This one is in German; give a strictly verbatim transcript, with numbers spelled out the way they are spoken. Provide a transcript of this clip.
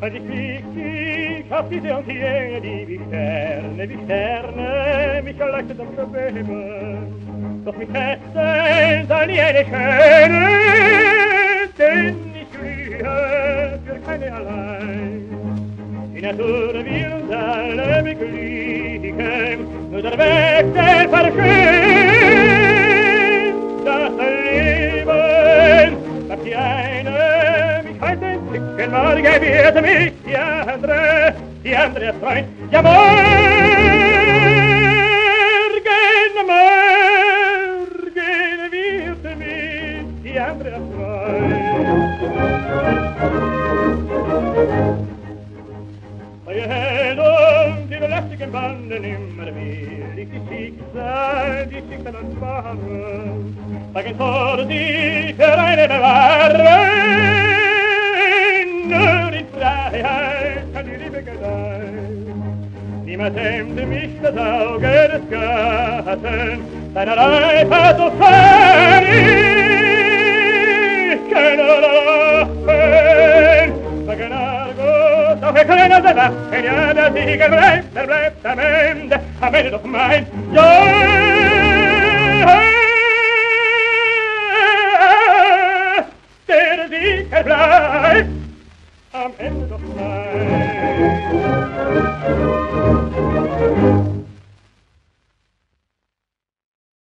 Als ich flieg, ich auf diese und jene, die wie Sterne, wie Sterne, mich erleuchtet am Schweben. Doch mich fesseln soll nie eine Schöne, denn ich glühe für keine allein. Die Natur will alle mich liegen, nur der Weg, der verschwindet, das Leben, sagt die eine, mich heute entdecken, morgen wird mich die andere, die andere freuen. Ja, morgen, morgen wird mich die andere freuen. Die lästigen Banden immer will ich die Schicksal, die Schicksal und Bahnen, sagen vor sie für eine bewahren, nur in Freiheit kann die Liebe gedeihen. Niemand hemmte mich das Auge des Gatten, seiner Eifer so fern, ich kann nur lachen, sagen Argus, auch wir können also lachen, ja, der Sieger bleibt, er bleibt am Ende, am Ende doch mein, ja, der Sieger bleibt, am Ende doch mein.